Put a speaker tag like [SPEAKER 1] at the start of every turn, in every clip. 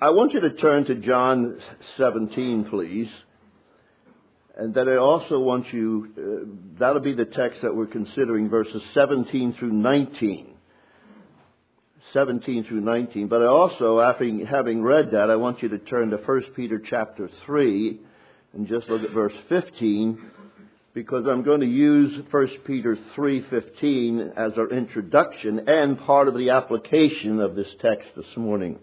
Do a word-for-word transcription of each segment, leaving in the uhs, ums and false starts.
[SPEAKER 1] I want you to turn to John seventeen, please. And then I also want you, uh, that'll be the text that we're considering, verses seventeen through nineteen. seventeen through nineteen. But I also, having, having read that, I want you to turn to First Peter chapter three and just look at verse fifteen, because I'm going to use First Peter three fifteen as our introduction and part of the application of this text this morning.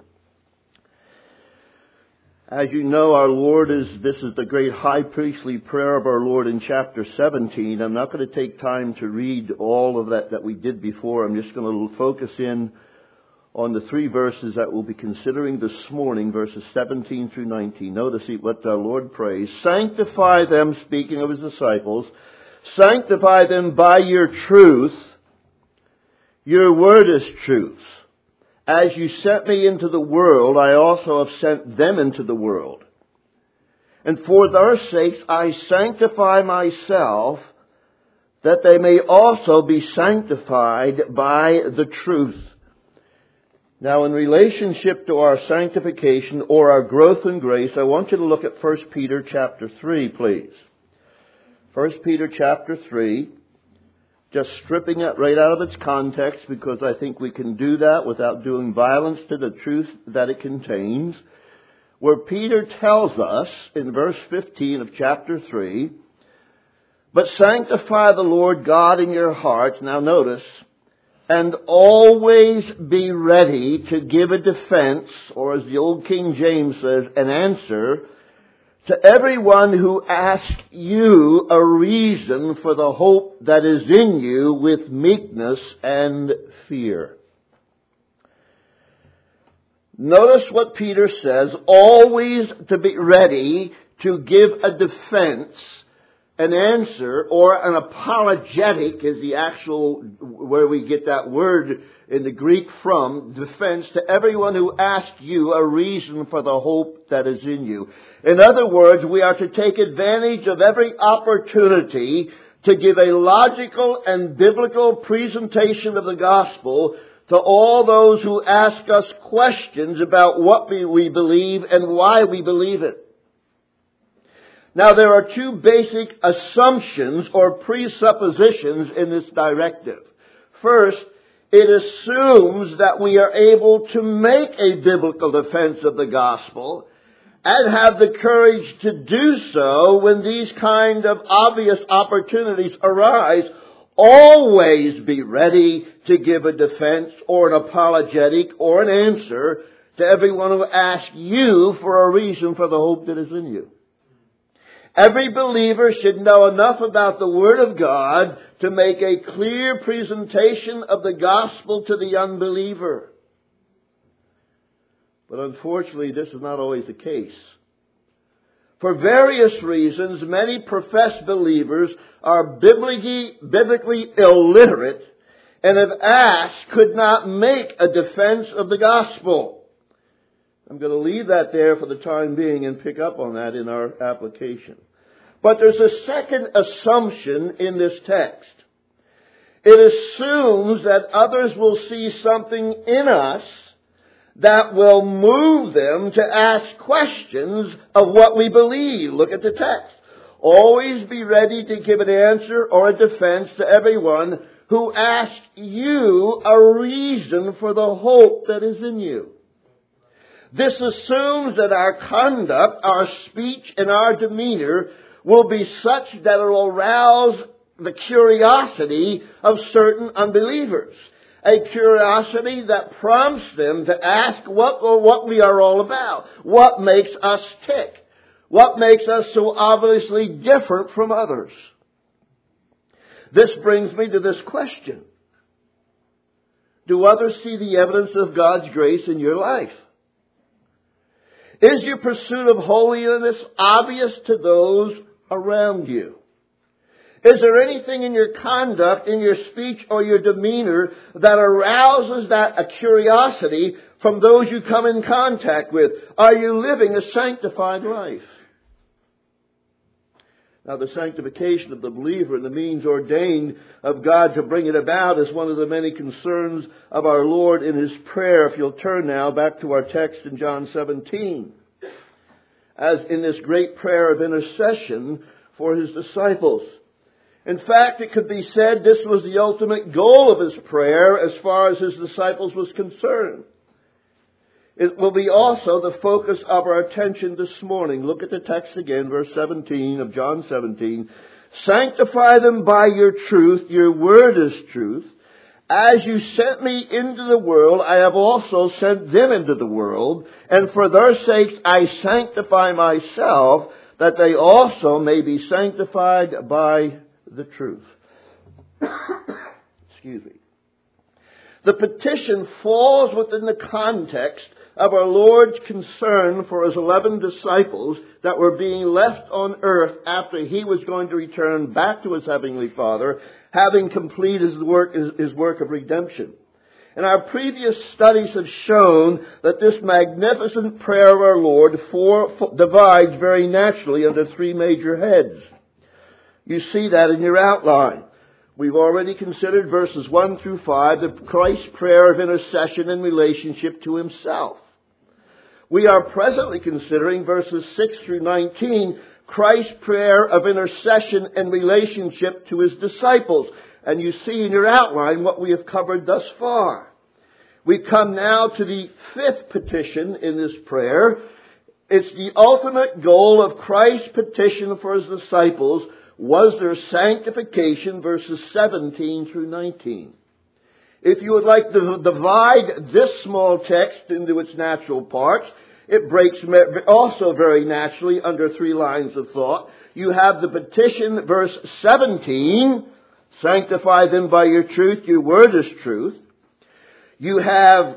[SPEAKER 1] As you know, our Lord is, this is the great high priestly prayer of our Lord in chapter seventeen. I'm not going to take time to read all of that that we did before. I'm just going to focus in on the three verses that we'll be considering this morning, verses seventeen through nineteen. Notice what our Lord prays. Sanctify them, speaking of His disciples, sanctify them by your truth. Your word is truth. As you sent me into the world, I also have sent them into the world. And for their sakes I sanctify myself, that they may also be sanctified by the truth. Now, in relationship to our sanctification or our growth in grace, I want you to look at First Peter chapter three, please. First Peter chapter three. Just stripping it right out of its context, because I think we can do that without doing violence to the truth that it contains. Where Peter tells us in verse fifteen of chapter three, but sanctify the Lord God in your hearts. Now notice, and always be ready to give a defense, or as the old King James says, an answer, to everyone who asks you a reason for the hope that is in you with meekness and fear. Notice what Peter says, always to be ready to give a defense, an answer, or an apologetic is the actual, where we get that word in the Greek from, defense, to everyone who asks you a reason for the hope that is in you. In other words, we are to take advantage of every opportunity to give a logical and biblical presentation of the gospel to all those who ask us questions about what we, we believe and why we believe it. Now, there are two basic assumptions or presuppositions in this directive. First, it assumes that we are able to make a biblical defense of the gospel and have the courage to do so when these kind of obvious opportunities arise. Always be ready to give a defense or an apologetic or an answer to everyone who asks you for a reason for the hope that is in you. Every believer should know enough about the Word of God to make a clear presentation of the gospel to the unbeliever. But unfortunately, this is not always the case. For various reasons, many professed believers are biblically, biblically illiterate and if asked could not make a defense of the gospel. I'm going to leave that there for the time being and pick up on that in our application. But there's a second assumption in this text. It assumes that others will see something in us that will move them to ask questions of what we believe. Look at the text. Always be ready to give an answer or a defense to everyone who asks you a reason for the hope that is in you. This assumes that our conduct, our speech, and our demeanor will be such that it will arouse the curiosity of certain unbelievers. A curiosity that prompts them to ask what, or what we are all about. What makes us tick? What makes us so obviously different from others? This brings me to this question. Do others see the evidence of God's grace in your life? Is your pursuit of holiness obvious to those around you? Is there anything in your conduct, in your speech, or your demeanor that arouses that a curiosity from those you come in contact with? Are you living a sanctified life? Now, the sanctification of the believer and the means ordained of God to bring it about is one of the many concerns of our Lord in His prayer. If you'll turn now back to our text in John seventeen. As in this great prayer of intercession for His disciples. In fact, it could be said this was the ultimate goal of His prayer as far as His disciples was concerned. It will be also the focus of our attention this morning. Look at the text again, verse seventeen of John seventeen. Sanctify them by your truth. Your word is truth. As you sent me into the world, I have also sent them into the world. And for their sakes I sanctify myself, that they also may be sanctified by the truth. Excuse me. The petition falls within the context of our Lord's concern for His eleven disciples that were being left on earth after He was going to return back to His Heavenly Father, having completed His work, His work of redemption. And our previous studies have shown that this magnificent prayer of our Lord for, for, divides very naturally under three major heads. You see that in your outline. We've already considered verses one through five, the Christ's prayer of intercession in relationship to Himself. We are presently considering verses six through nineteen, Christ's prayer of intercession in relationship to His disciples. And you see in your outline what we have covered thus far. We come now to the fifth petition in this prayer. It's the ultimate goal of Christ's petition for His disciples was their sanctification, verses seventeen through nineteen. If you would like to divide this small text into its natural parts, it breaks also very naturally under three lines of thought. You have the petition, verse seventeen, sanctify them by your truth, your word is truth. You have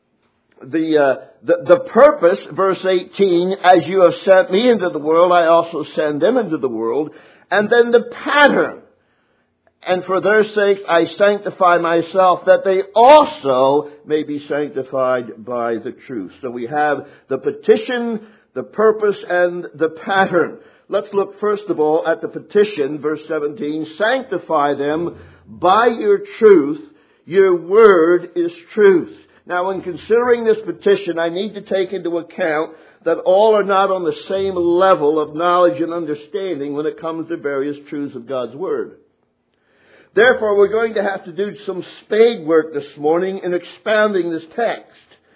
[SPEAKER 1] the, uh, the, the purpose, verse eighteen, as you have sent me into the world, I also send them into the world. And then the pattern, and for their sake I sanctify myself, that they also may be sanctified by the truth. So we have the petition, the purpose, and the pattern. Let's look first of all at the petition, verse seventeen. Sanctify them by your truth. Your word is truth. Now, in considering this petition, I need to take into account that all are not on the same level of knowledge and understanding when it comes to various truths of God's Word. Therefore, we're going to have to do some spade work this morning in expounding this text.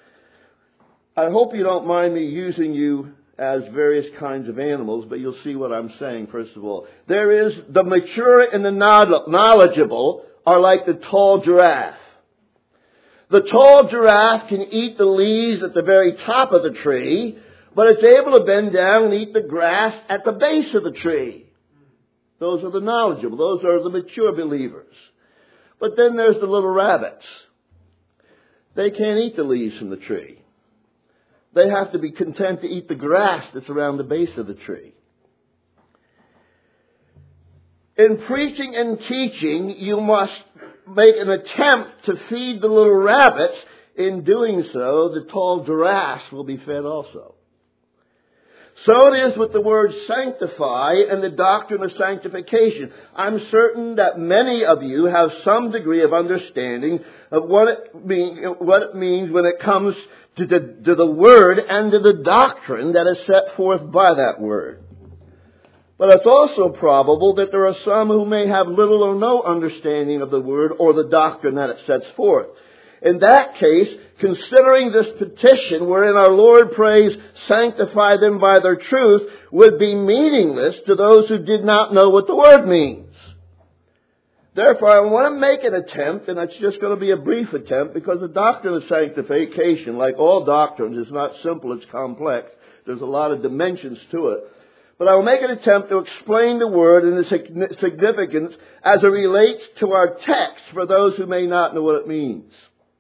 [SPEAKER 1] I hope you don't mind me using you as various kinds of animals, but you'll see what I'm saying first of all. There is the mature and the knowledgeable are like the tall giraffe. The tall giraffe can eat the leaves at the very top of the tree, but it's able to bend down and eat the grass at the base of the tree. Those are the knowledgeable. Those are the mature believers. But then there's the little rabbits. They can't eat the leaves from the tree. They have to be content to eat the grass that's around the base of the tree. In preaching and teaching, you must make an attempt to feed the little rabbits. In doing so, the tall giraffes will be fed also. So it is with the word sanctify and the doctrine of sanctification. I'm certain that many of you have some degree of understanding of what it, mean, what it means when it comes to the, to the word and to the doctrine that is set forth by that word. But it's also probable that there are some who may have little or no understanding of the word or the doctrine that it sets forth. In that case, considering this petition wherein our Lord prays, sanctify them by their truth, would be meaningless to those who did not know what the word means. Therefore, I want to make an attempt, and it's just going to be a brief attempt, because the doctrine of sanctification, like all doctrines, is not simple, it's complex. There's a lot of dimensions to it. But I will make an attempt to explain the word and its significance as it relates to our text for those who may not know what it means.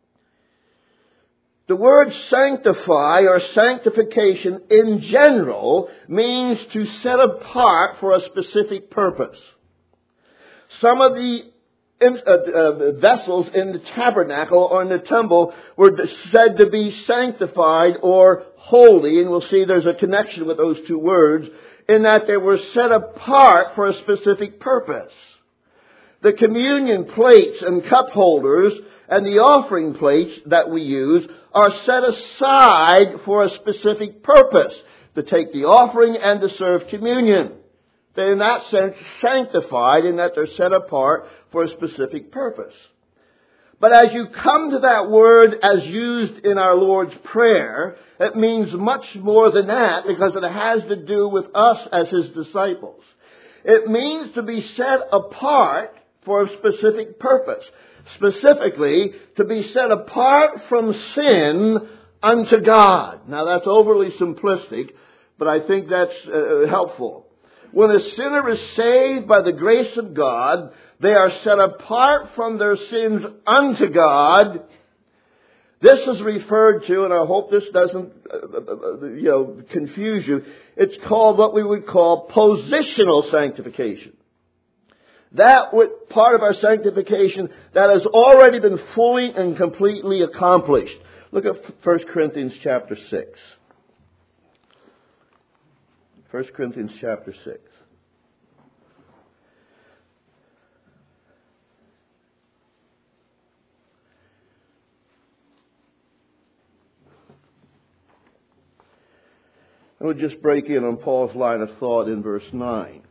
[SPEAKER 1] The word sanctify or sanctification in general means to set apart for a specific purpose. Some of the uh, uh, vessels in the tabernacle or in the temple were said to be sanctified or holy, and we'll see there's a connection with those two words in that they were set apart for a specific purpose. The communion plates and cup holders and the offering plates that we use are set aside for a specific purpose, to take the offering and to serve communion. They're in that sense sanctified in that they're set apart for a specific purpose. But as you come to that word as used in our Lord's Prayer, it means much more than that, because it has to do with us as His disciples. It means to be set apart for a specific purpose. Specifically, to be set apart from sin unto God. Now that's overly simplistic, but I think that's uh, helpful. When a sinner is saved by the grace of God, they are set apart from their sins unto God. This is referred to, and I hope this doesn't uh, you know, confuse you, it's called what we would call positional sanctification. That would, part of our sanctification that has already been fully and completely accomplished. Look at First Corinthians chapter six. First Corinthians chapter six. I would just break in on Paul's line of thought in verse nine.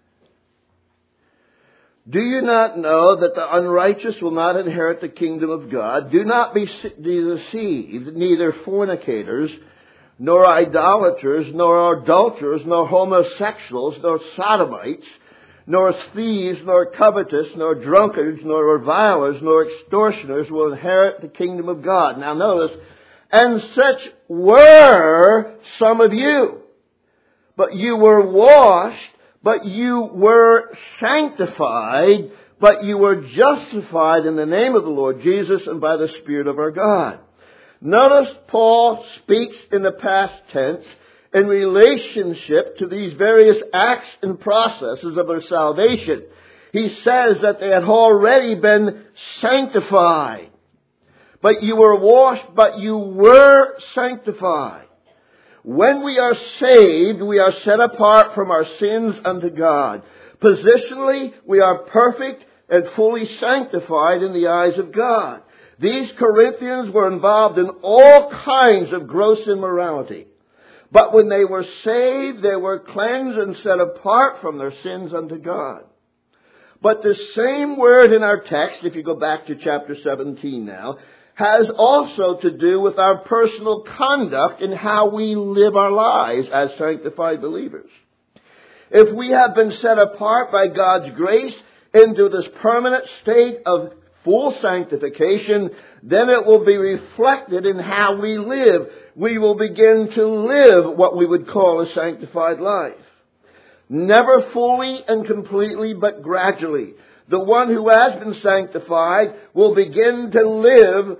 [SPEAKER 1] Do you not know that the unrighteous will not inherit the kingdom of God? Do not be deceived, neither fornicators, nor idolaters, nor adulterers, nor homosexuals, nor sodomites, nor thieves, nor covetous, nor drunkards, nor revilers, nor extortioners will inherit the kingdom of God. Now notice, and such were some of you. But you were washed, but you were sanctified, but you were justified in the name of the Lord Jesus and by the Spirit of our God. Notice Paul speaks in the past tense in relationship to these various acts and processes of their salvation. He says that they had already been sanctified. But you were washed, but you were sanctified. When we are saved, we are set apart from our sins unto God. Positionally, we are perfect and fully sanctified in the eyes of God. These Corinthians were involved in all kinds of gross immorality. But when they were saved, they were cleansed and set apart from their sins unto God. But the same word in our text, if you go back to chapter seventeen now, has also to do with our personal conduct and how we live our lives as sanctified believers. If we have been set apart by God's grace into this permanent state of full sanctification, then it will be reflected in how we live. We will begin to live what we would call a sanctified life. Never fully and completely, but gradually. The one who has been sanctified will begin to live,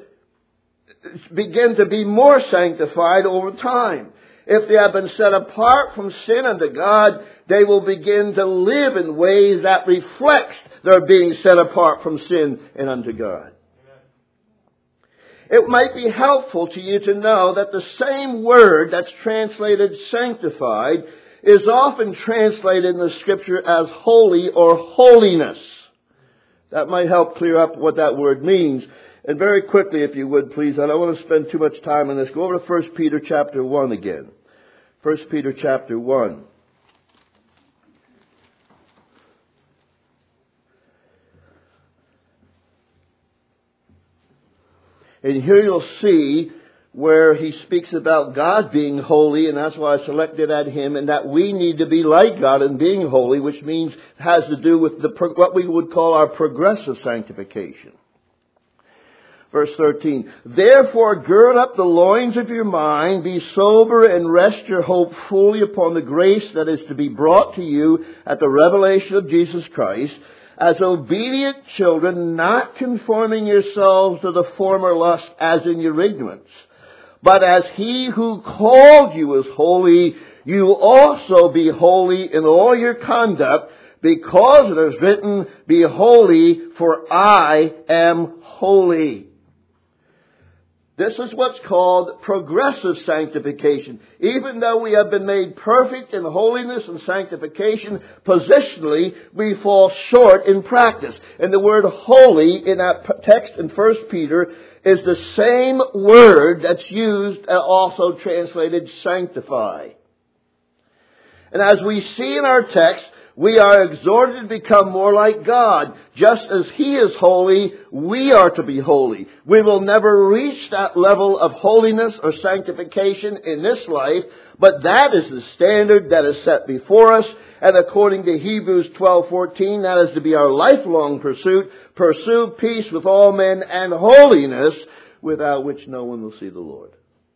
[SPEAKER 1] begin to be more sanctified over time. If they have been set apart from sin unto God, they will begin to live in ways that reflects their being set apart from sin and unto God. It might be helpful to you to know that the same word that's translated sanctified is often translated in the Scripture as holy or holiness. That might help clear up what that word means. And very quickly, if you would, please, I don't want to spend too much time on this. Go over to First Peter chapter one again. First Peter chapter one. And here you'll see where he speaks about God being holy, and that's why I selected at him, and that we need to be like God in being holy, which means has to do with the what we would call our progressive sanctification. Verse thirteen, therefore gird up the loins of your mind, be sober, and rest your hope fully upon the grace that is to be brought to you at the revelation of Jesus Christ, as obedient children, not conforming yourselves to the former lust as in your ignorance. But as he who called you is holy, you also be holy in all your conduct, because it is written, be holy, for I am holy. This is what's called progressive sanctification. Even though we have been made perfect in holiness and sanctification, positionally, we fall short in practice. And the word holy in that text in First Peter is the same word that's used and also translated sanctify. And as we see in our text, we are exhorted to become more like God. Just as He is holy, we are to be holy. We will never reach that level of holiness or sanctification in this life, but that is the standard that is set before us. And according to Hebrews twelve fourteen, that is to be our lifelong pursuit. Pursue peace with all men and holiness, without which no one will see the Lord.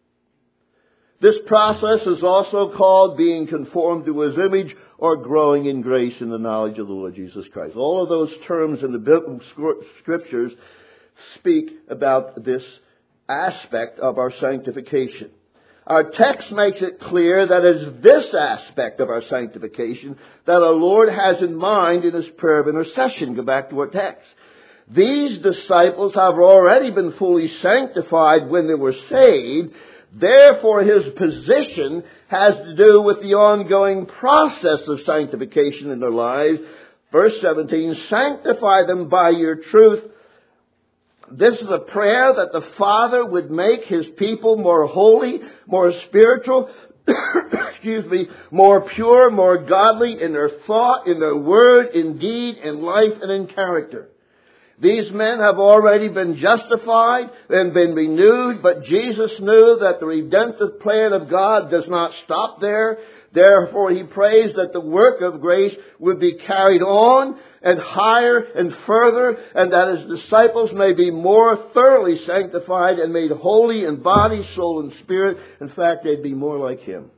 [SPEAKER 1] This process is also called being conformed to His image, or growing in grace in the knowledge of the Lord Jesus Christ. All of those terms in the biblical scriptures speak about this aspect of our sanctification. Our text makes it clear that it is this aspect of our sanctification that our Lord has in mind in His prayer of intercession. Go back to our text. These disciples have already been fully sanctified when they were saved. Therefore, His position has to do with the ongoing process of sanctification in their lives. Verse seventeen, sanctify them by your truth. This is a prayer that the Father would make His people more holy, more spiritual, excuse me, more pure, more godly in their thought, in their word, in deed, in life, and in character. These men have already been justified and been renewed, but Jesus knew that the redemptive plan of God does not stop there. Therefore, He prays that the work of grace would be carried on and higher and further, and that His disciples may be more thoroughly sanctified and made holy in body, soul, and spirit. In fact, they'd be more like Him.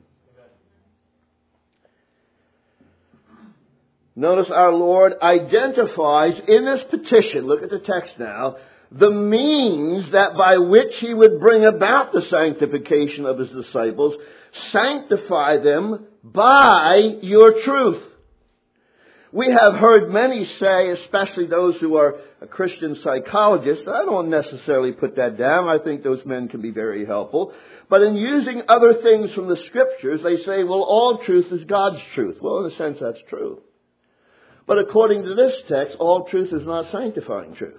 [SPEAKER 1] Notice our Lord identifies in this petition, look at the text now, the means that by which He would bring about the sanctification of His disciples. Sanctify them by your truth. We have heard many say, especially those who are Christian psychologists, I don't necessarily put that down. I think those men can be very helpful. But in using other things from the Scriptures, they say, well, all truth is God's truth. Well, in a sense, that's true. But according to this text, all truth is not sanctifying truth.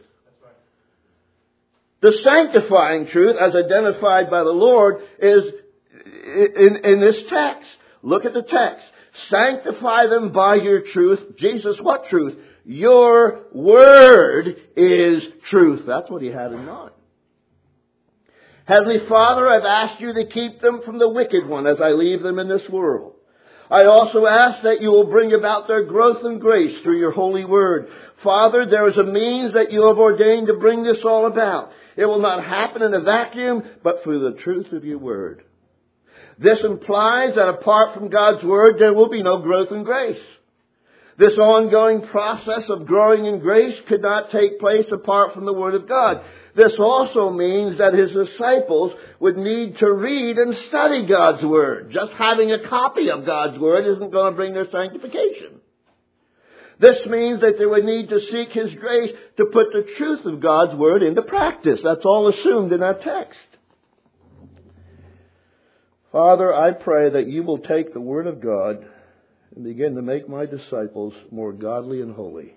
[SPEAKER 1] The sanctifying truth, as identified by the Lord, is in, in this text. Look at the text. Sanctify them by your truth. Jesus, what truth? Your word is truth. That's what He had in mind. Heavenly Father, I've asked you to keep them from the wicked one as I leave them in this world. I also ask that you will bring about their growth and grace through your holy word. Father, there is a means that you have ordained to bring this all about. It will not happen in a vacuum, but through the truth of your word. This implies that apart from God's word, there will be no growth in grace. This ongoing process of growing in grace could not take place apart from the word of God. This also means that His disciples would need to read and study God's word. Just having a copy of God's word isn't going to bring their sanctification. This means that they would need to seek His grace to put the truth of God's word into practice. That's all assumed in that text. Father, I pray that you will take the word of God and begin to make my disciples more godly and holy.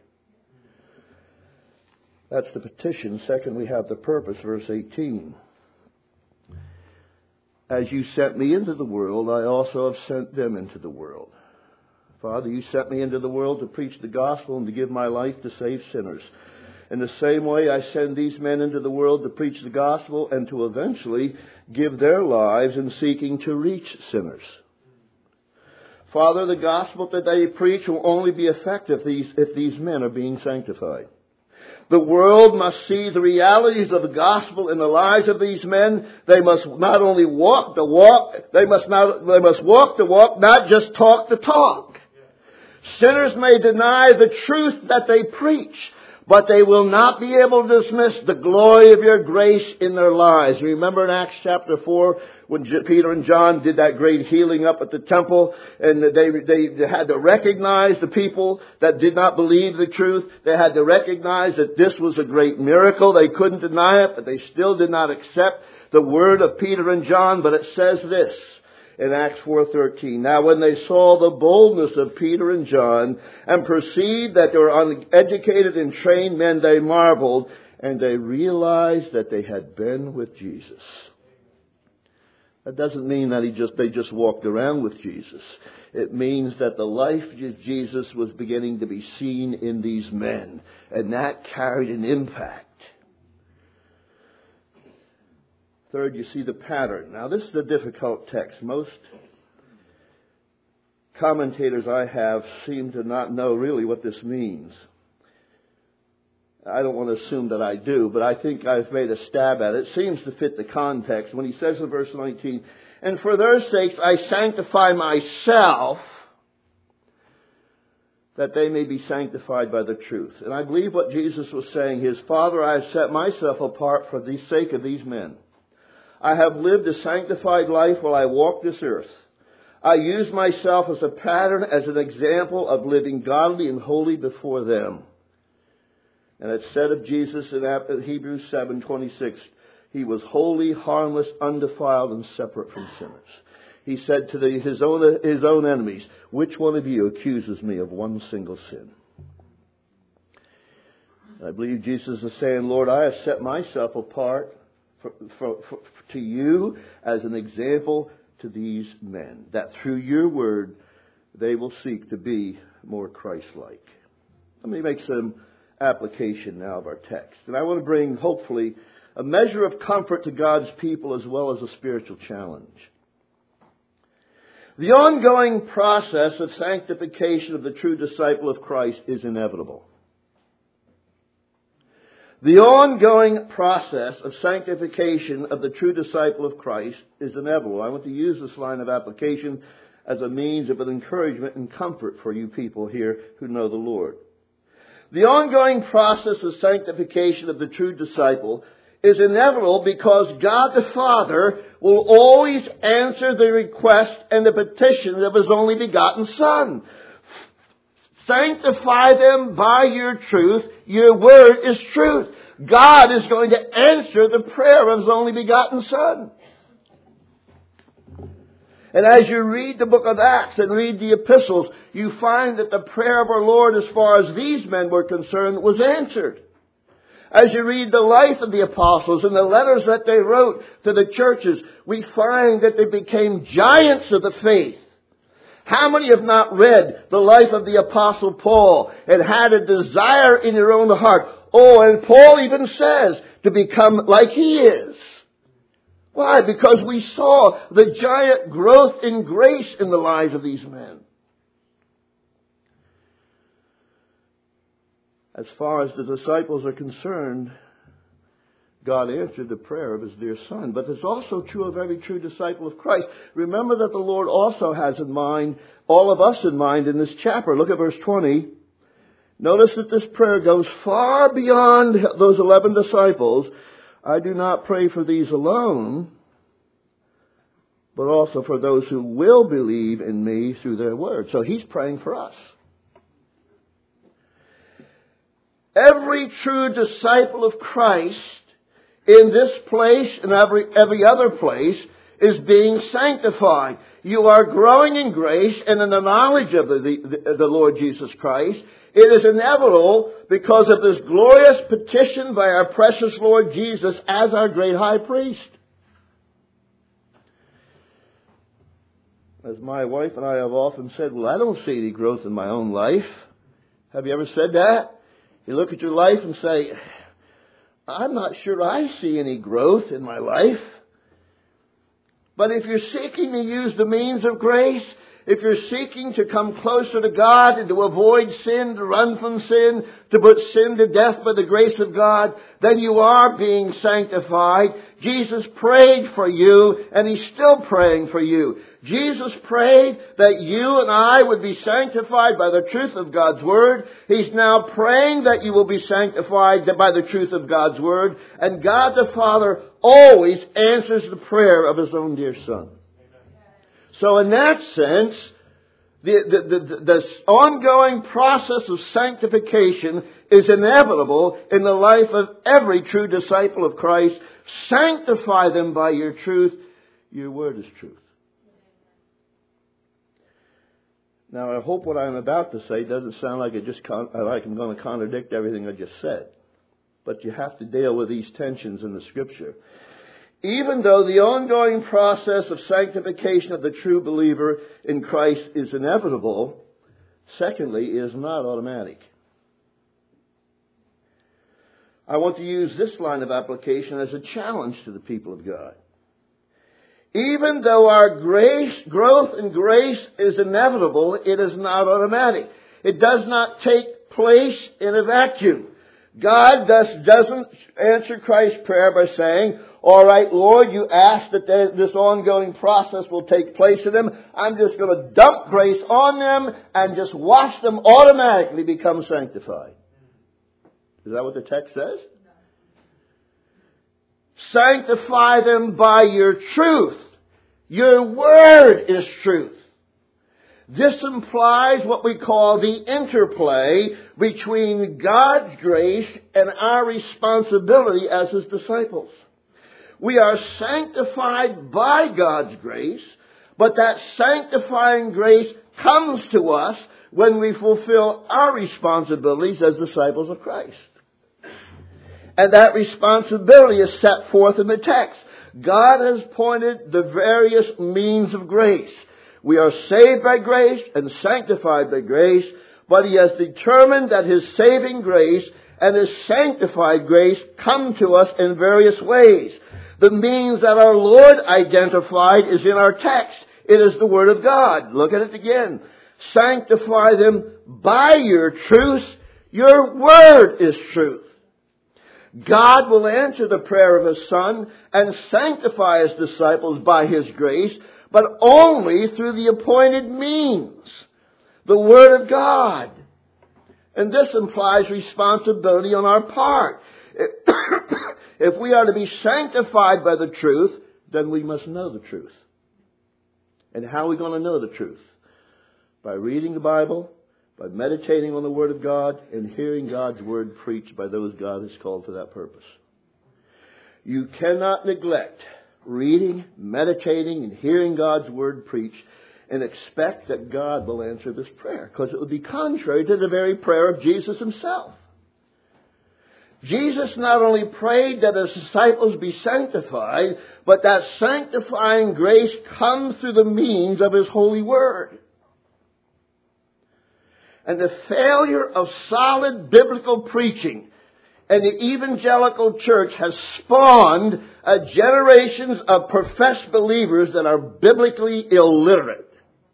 [SPEAKER 1] That's the petition. Second, we have the purpose, verse eighteen. As you sent me into the world, I also have sent them into the world. Father, you sent me into the world to preach the gospel and to give my life to save sinners. In the same way, I send these men into the world to preach the gospel and to eventually give their lives in seeking to reach sinners. Father, the gospel that they preach will only be effective if these, if these men are being sanctified. The world must see the realities of the gospel in the lives of these men. They must not only walk the walk, they must not, they must walk the walk, not just talk the talk. Sinners may deny the truth that they preach, but they will not be able to dismiss the glory of your grace in their lives. Remember in Acts chapter four, when Peter and John did that great healing up at the temple, and they, they had to recognize the people that did not believe the truth. They had to recognize that this was a great miracle. They couldn't deny it, but they still did not accept the word of Peter and John, but it says this in Acts four thirteen. Now when they saw the boldness of Peter and John and perceived that they were uneducated and trained men, they marveled, and they realized that they had been with Jesus. That doesn't mean that he just they just walked around with Jesus. It means that the life of Jesus was beginning to be seen in these men, and that carried an impact. Third, you see the pattern. Now, this is a difficult text. Most commentators I have seem to not know really what this means. I don't want to assume that I do, but I think I've made a stab at it. It seems to fit the context when he says in verse nineteen, and for their sakes I sanctify myself, that they may be sanctified by the truth. And I believe what Jesus was saying is, Father, I have set myself apart for the sake of these men. I have lived a sanctified life while I walk this earth. I use myself as a pattern, as an example of living godly and holy before them. And it's said of Jesus in Hebrews seven twenty-six, he was holy, harmless, undefiled, and separate from sinners. He said to the, his own his own enemies, which one of you accuses me of one single sin? I believe Jesus is saying, Lord, I have set myself apart for, for, for, to you as an example to these men, that through your word they will seek to be more Christ-like. Let me make some application now of our text. And I want to bring, hopefully, a measure of comfort to God's people as well as a spiritual challenge. The ongoing process of sanctification of the true disciple of Christ is inevitable. The ongoing process of sanctification of the true disciple of Christ is inevitable. I want to use this line of application as a means of an encouragement and comfort for you people here who know the Lord. The ongoing process of sanctification of the true disciple is inevitable because God the Father will always answer the request and the petition of His only begotten Son. Sanctify them by your truth. Your word is truth. God is going to answer the prayer of His only begotten Son. And as you read the book of Acts and read the epistles, you find that the prayer of our Lord as far as these men were concerned was answered. As you read the life of the apostles and the letters that they wrote to the churches, we find that they became giants of the faith. How many have not read the life of the apostle Paul and had a desire in your own heart? Oh, and Paul even says to become like he is. Why? Because we saw the giant growth in grace in the lives of these men. As far as the disciples are concerned, God answered the prayer of His dear Son. But it's also true of every true disciple of Christ. Remember that the Lord also has in mind, all of us in mind in this chapter. Look at verse twenty. Notice that this prayer goes far beyond those eleven disciples. I do not pray for these alone, but also for those who will believe in me through their word. So He's praying for us. Every true disciple of Christ in this place and every, every other place is being sanctified. You are growing in grace and in the knowledge of the, the, the Lord Jesus Christ. It is inevitable because of this glorious petition by our precious Lord Jesus as our great high priest. As my wife and I have often said, well, I don't see any growth in my own life. Have you ever said that? You look at your life and say, I'm not sure I see any growth in my life. But if you're seeking to use the means of grace, if you're seeking to come closer to God and to avoid sin, to run from sin, to put sin to death by the grace of God, then you are being sanctified. Jesus prayed for you, and He's still praying for you. Jesus prayed that you and I would be sanctified by the truth of God's Word. He's now praying that you will be sanctified by the truth of God's Word. And God the Father always answers the prayer of His own dear Son. So in that sense, The, the, the, the ongoing process of sanctification is inevitable in the life of every true disciple of Christ. Sanctify them by your truth. Your word is truth. Now, I hope what I'm about to say doesn't sound like it just con- like I'm going to contradict everything I just said. But you have to deal with these tensions in the Scripture. Even though the ongoing process of sanctification of the true believer in Christ is inevitable, secondly, it is not automatic. I want to use this line of application as a challenge to the people of God. Even though our grace, growth in grace is inevitable, it is not automatic. It does not take place in a vacuum. God thus doesn't answer Christ's prayer by saying, all right, Lord, you asked that this ongoing process will take place in them. I'm just going to dump grace on them and just watch them automatically become sanctified. Is that what the text says? Sanctify them by your truth. Your word is truth. This implies what we call the interplay between God's grace and our responsibility as His disciples. We are sanctified by God's grace, but that sanctifying grace comes to us when we fulfill our responsibilities as disciples of Christ. And that responsibility is set forth in the text. God has pointed the various means of grace. We are saved by grace and sanctified by grace, but He has determined that His saving grace and His sanctified grace come to us in various ways. The means that our Lord identified is in our text. It is the Word of God. Look at it again. Sanctify them by your truth. Your Word is truth. God will answer the prayer of His Son and sanctify His disciples by His grace, but only through the appointed means, the Word of God. And this implies responsibility on our part. If we are to be sanctified by the truth, then we must know the truth. And how are we going to know the truth? By reading the Bible, by meditating on the Word of God, and hearing God's Word preached by those God has called for that purpose. You cannot neglect reading, meditating, and hearing God's Word preached and expect that God will answer this prayer, because it would be contrary to the very prayer of Jesus Himself. Jesus not only prayed that His disciples be sanctified, but that sanctifying grace comes through the means of His holy Word. And the failure of solid biblical preaching and the evangelical church has spawned a generations of professed believers that are biblically illiterate.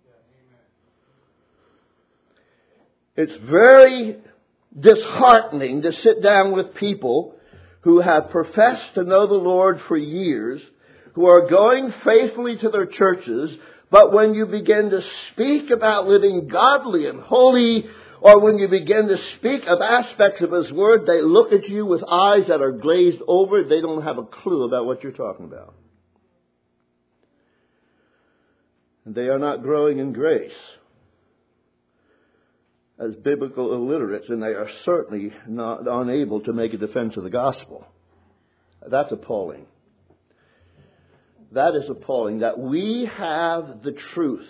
[SPEAKER 1] It's very disheartening to sit down with people who have professed to know the Lord for years, who are going faithfully to their churches, but when you begin to speak about living godly and holy, or when you begin to speak of aspects of His Word, they look at you with eyes that are glazed over. They don't have a clue about what you're talking about. And they are not growing in grace as biblical illiterates, and they are certainly not unable to make a defense of the gospel. That's appalling. That is appalling, that we have the truth.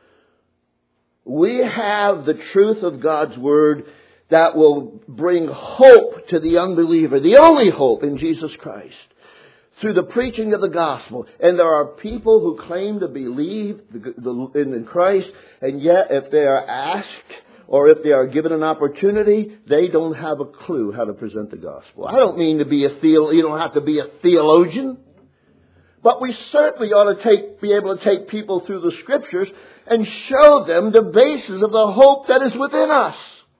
[SPEAKER 1] We have the truth of God's Word that will bring hope to the unbeliever, the only hope in Jesus Christ, through the preaching of the gospel. And there are people who claim to believe in Christ, and yet if they are asked or if they are given an opportunity, they don't have a clue how to present the gospel. I don't mean to be a theo- you don't have to be a theologian. But we certainly ought to take, be able to take people through the Scriptures and show them the basis of the hope that is within us.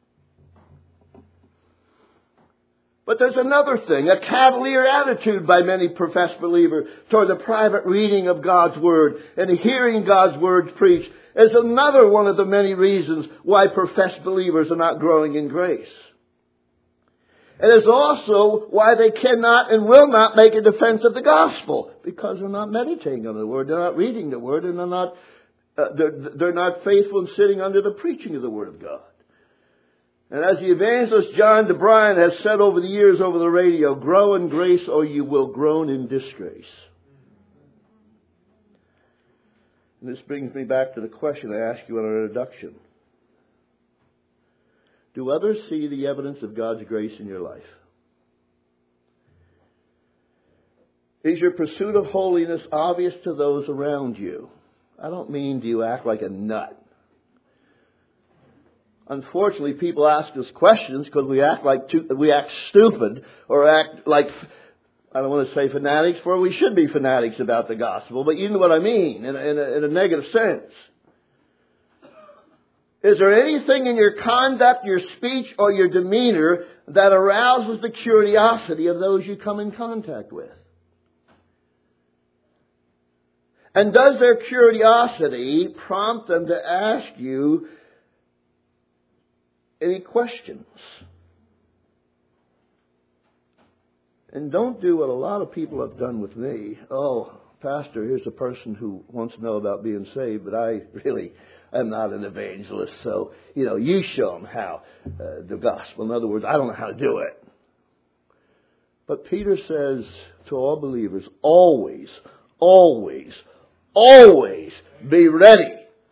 [SPEAKER 1] But there's another thing, a cavalier attitude by many professed believers toward the private reading of God's Word and hearing God's Word preached is another one of the many reasons why professed believers are not growing in grace. It is also why they cannot and will not make a defense of the gospel, because they're not meditating on the Word, they're not reading the Word, and they're not Uh, they're, they're not faithful in sitting under the preaching of the Word of God. And as the evangelist John DeBryan has said over the years over the radio, grow in grace or you will groan in disgrace. And this brings me back to the question I asked you in our introduction. Do others see the evidence of God's grace in your life? Is your pursuit of holiness obvious to those around you? I don't mean do you act like a nut. Unfortunately, people ask us questions because we act like too, we act stupid or act like, I don't want to say fanatics, for we should be fanatics about the gospel, but you know what I mean in a, in a, in a negative sense. Is there anything in your conduct, your speech, or your demeanor that arouses the curiosity of those you come in contact with? And does their curiosity prompt them to ask you any questions? And don't do what a lot of people have done with me. Oh, Pastor, here's a person who wants to know about being saved, but I really am not an evangelist. So, you know, you show them how uh, the gospel. In other words, I don't know how to do it. But Peter says to all believers, always, always, always be ready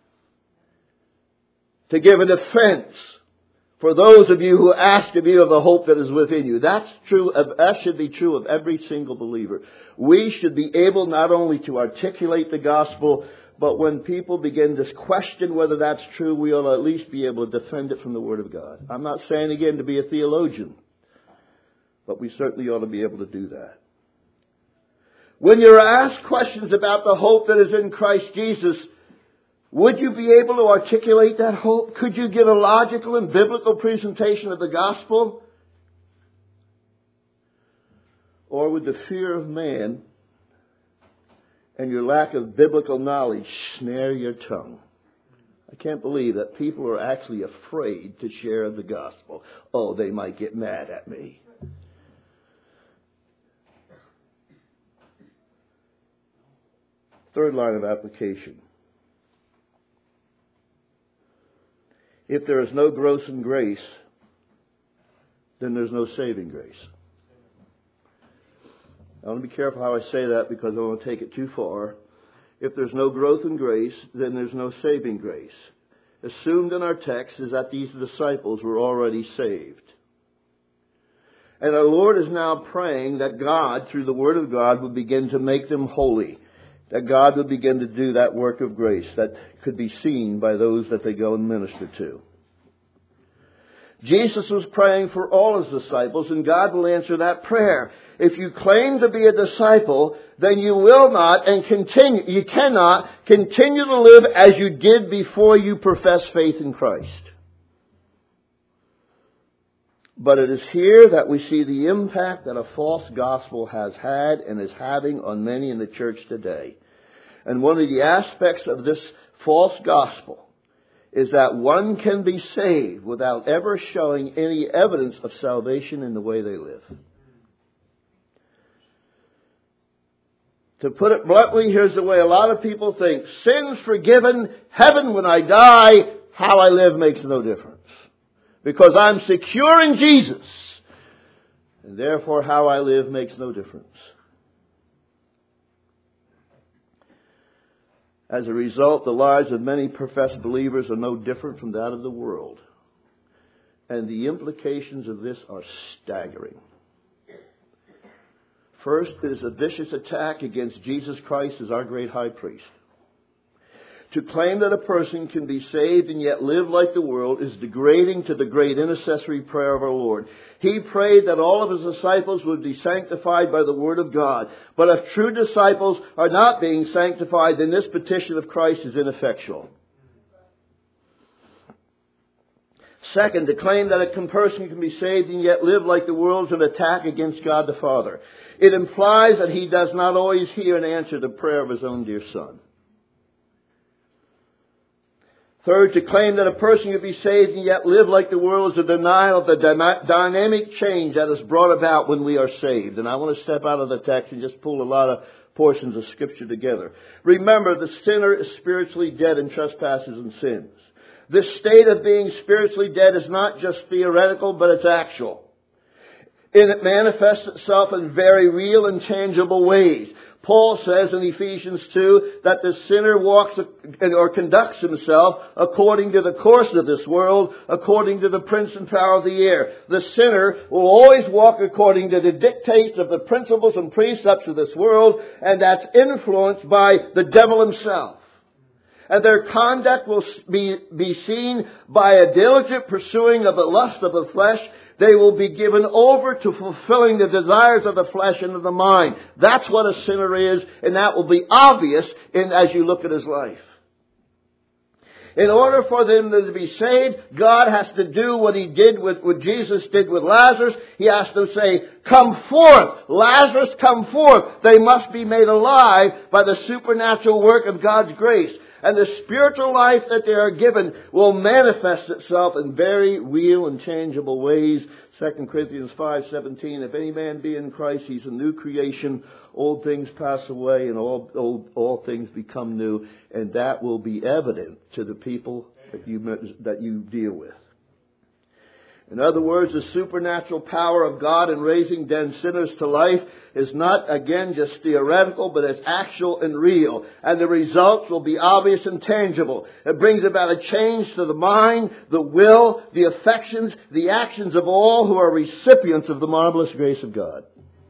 [SPEAKER 1] to give a defense for those of you who ask of you of the hope that is within you. That's true of, that should be true of every single believer. We should be able not only to articulate the gospel, but when people begin to question whether that's true, we ought to at least be able to defend it from the Word of God. I'm not saying again to be a theologian, but we certainly ought to be able to do that. When you're asked questions about the hope that is in Christ Jesus, would you be able to articulate that hope? Could you give a logical and biblical presentation of the gospel? Or would the fear of man and your lack of biblical knowledge snare your tongue? I can't believe that people are actually afraid to share the gospel. Oh, they might get mad at me. Third line of application. If there is no growth in grace, then there's no saving grace. I want to be careful how I say that because I don't want to take it too far. If there's no growth in grace, then there's no saving grace. Assumed in our text is that these disciples were already saved. And our Lord is now praying that God, through the Word of God, would begin to make them holy. That God would begin to do that work of grace that could be seen by those that they go and minister to. Jesus was praying for all His disciples, and God will answer that prayer. If you claim to be a disciple, then you will not and continue, you cannot continue to live as you did before you professed faith in Christ. But it is here that we see the impact that a false gospel has had and is having on many in the church today. And one of the aspects of this false gospel is that one can be saved without ever showing any evidence of salvation in the way they live. To put it bluntly, here's the way a lot of people think. Sins forgiven, heaven when I die, how I live makes no difference. Because I'm secure in Jesus. And therefore how I live makes no difference. As a result, the lives of many professed believers are no different from that of the world. And the implications of this are staggering. First is a vicious attack against Jesus Christ as our great high priest. To claim that a person can be saved and yet live like the world is degrading to the great intercessory prayer of our Lord. He prayed that all of His disciples would be sanctified by the Word of God. But if true disciples are not being sanctified, then this petition of Christ is ineffectual. Second, to claim that a person can be saved and yet live like the world is an attack against God the Father. It implies that He does not always hear and answer the prayer of His own dear Son. Third, to claim that a person can be saved and yet live like the world is a denial of the dyna- dynamic change that is brought about when we are saved. And I want to step out of the text and just pull a lot of portions of Scripture together. Remember, the sinner is spiritually dead in trespasses and sins. This state of being spiritually dead is not just theoretical, but it's actual. And it manifests itself in very real and tangible ways. Paul says in Ephesians two that the sinner walks or conducts himself according to the course of this world, according to the prince and power of the air. The sinner will always walk according to the dictates of the principles and precepts of this world, and that's influenced by the devil himself. And their conduct will be, be seen by a diligent pursuing of the lust of the flesh. They will be given over to fulfilling the desires of the flesh and of the mind. That's what a sinner is, and that will be obvious in as you look at his life. In order for them to be saved, God has to do what He did with, what Jesus did with Lazarus. He has to say, come forth! Lazarus, come forth! They must be made alive by the supernatural work of God's grace. And the spiritual life that they are given will manifest itself in very real and tangible ways. Second Corinthians five seventeen, if any man be in Christ, he's a new creation. Old things pass away and all, all, all things become new. And that will be evident to the people that you, that you deal with. In other words, the supernatural power of God in raising dead sinners to life is not, again, just theoretical, but it's actual and real. And the results will be obvious and tangible. It brings about a change to the mind, the will, the affections, the actions of all who are recipients of the marvelous grace of God.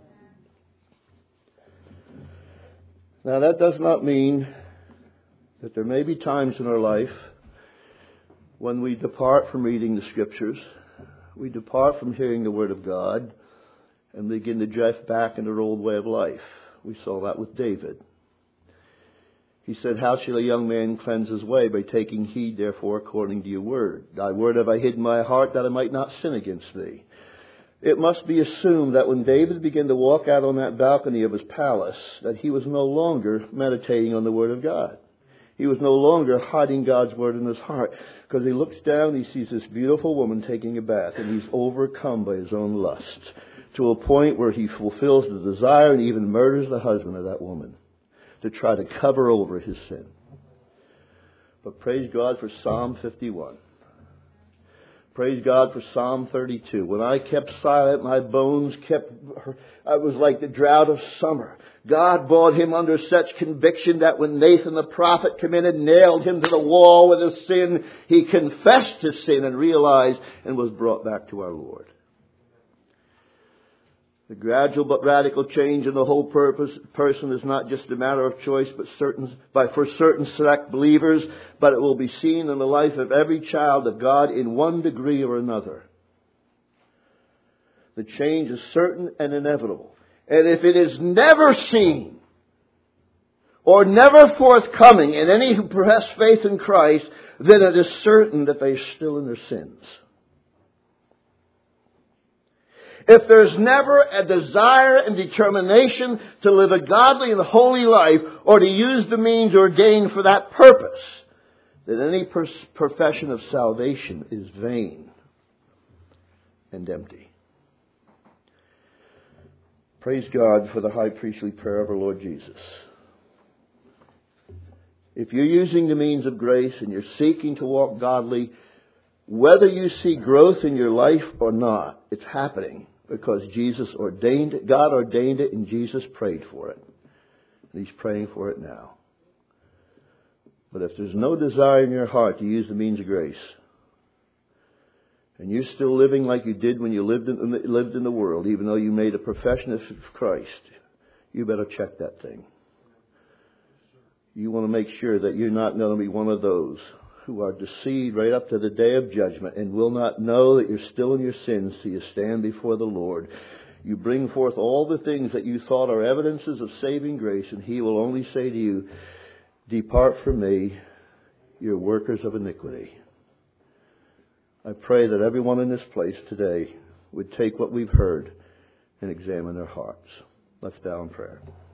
[SPEAKER 1] Now, that does not mean that there may be times in our life when we depart from reading the Scriptures. We depart from hearing the Word of God and begin to drift back into our old way of life. We saw that with David. He said, how shall a young man cleanse his way? By taking heed, therefore, according to your word. Thy word have I hid in my heart, that I might not sin against thee. It must be assumed that when David began to walk out on that balcony of his palace, that he was no longer meditating on the Word of God. He was no longer hiding God's Word in his heart. Because he looks down, he sees this beautiful woman taking a bath, and he's overcome by his own lust, to a point where he fulfills the desire and even murders the husband of that woman to try to cover over his sin. But praise God for Psalm fifty-one. Praise God for Psalm thirty-two. When I kept silent, my bones kept, I was like the drought of summer. God brought him under such conviction that when Nathan the prophet came in and nailed him to the wall with his sin, he confessed his sin and realized and was brought back to our Lord. The gradual but radical change in the whole purpose, person is not just a matter of choice but certain, by, for certain select believers, but it will be seen in the life of every child of God in one degree or another. The change is certain and inevitable. And if it is never seen or never forthcoming in any who profess faith in Christ, then it is certain that they are still in their sins. If there's never a desire and determination to live a godly and holy life or to use the means ordained for that purpose, then any pers- profession of salvation is vain and empty. Praise God for the high priestly prayer of our Lord Jesus. If you're using the means of grace and you're seeking to walk godly, whether you see growth in your life or not, it's happening because Jesus ordained it, God ordained it, and Jesus prayed for it. And He's praying for it now. But if there's no desire in your heart to use the means of grace, and you're still living like you did when you lived in, lived in the world, even though you made a profession of Christ, you better check that thing. You want to make sure that you're not going to be one of those who are deceived right up to the day of judgment and will not know that you're still in your sins till you stand before the Lord. You bring forth all the things that you thought are evidences of saving grace, and He will only say to you, depart from me, you're workers of iniquity. I pray that everyone in this place today would take what we've heard and examine their hearts. Let's bow in prayer.